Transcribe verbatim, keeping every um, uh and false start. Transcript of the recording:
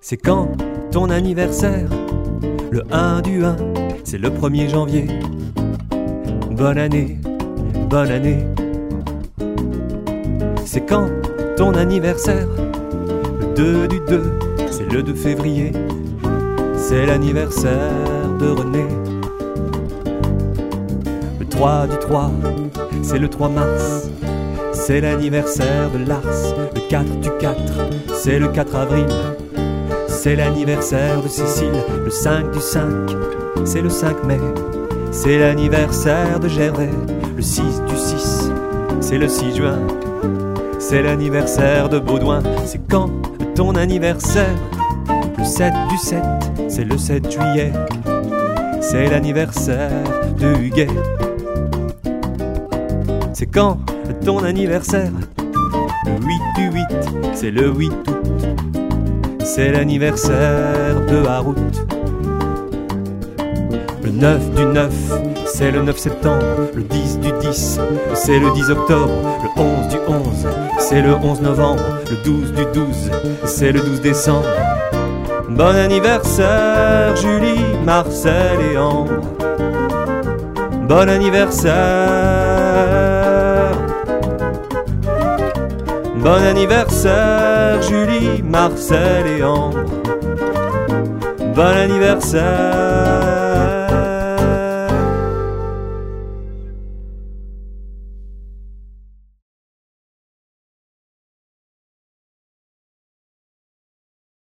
C'est quand ton anniversaire? Le un du un, c'est le premier janvier. Bonne année, bonne année. C'est quand ton anniversaire? Le deux du deux, c'est le deux février. C'est l'anniversaire de René. Le trois du trois, c'est le trois mars. C'est l'anniversaire de Lars. Le quatre du quatre, c'est le quatre avril. C'est l'anniversaire de Cécile. Le cinq du cinq, c'est le cinq mai. C'est l'anniversaire de Gervais. Le six du six, c'est le six juin. C'est l'anniversaire de Baudouin. C'est quand ton anniversaire? Le sept du sept, c'est le sept juillet. C'est l'anniversaire de Huguet. C'est quand ton anniversaire? Le huit du huit, c'est le huit août. C'est l'anniversaire de Harout. Le neuf du neuf, c'est le neuf septembre. Le dix du dix, c'est le dix octobre. Le onze du onze, c'est le onze novembre. Le douze du douze, c'est le douze décembre. Bon anniversaire Julie, Marcel et Ambre. Bon anniversaire. Bon anniversaire Julie, Marcel et Ambre. Bon anniversaire.